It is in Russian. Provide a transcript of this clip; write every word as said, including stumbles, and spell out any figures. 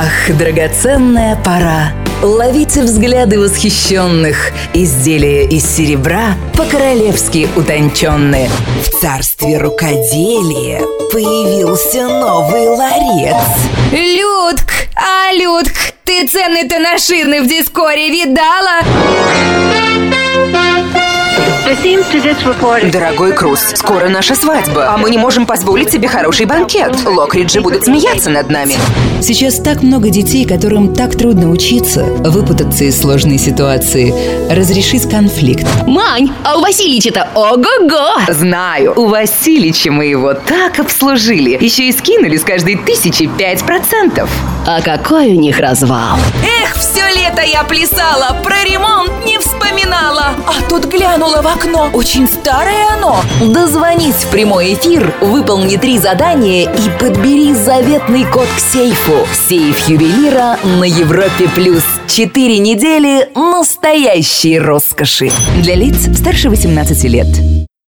Ах, драгоценная пора! Ловите взгляды восхищенных. Изделия из серебра по-королевски утонченные. В царстве рукоделия появился новый ларец. Людк, а, Людк, ты цены-то наширны в Дискоре видала? Дорогой Круз, скоро наша свадьба, а мы не можем позволить себе хороший банкет. Локриджи будут смеяться над нами. Сейчас так много детей, которым так трудно учиться, выпутаться из сложной ситуации. Разрешить конфликт. Мань, а у Василича-то ого-го! Знаю, у Василича мы его так обслужили. Еще и скинули с каждой тысячи пять процентов. А какой у них развал? Эх, все лето я плясала, про ремонт не вспоминала. А тут глянула в окно, очень старое оно. Дозвонись в прямой эфир, выполни три задания и подбери заветный код к сейфу. Сейф ювелира на Европе плюс. Четыре недели настоящей роскоши. Для лиц старше восемнадцати лет.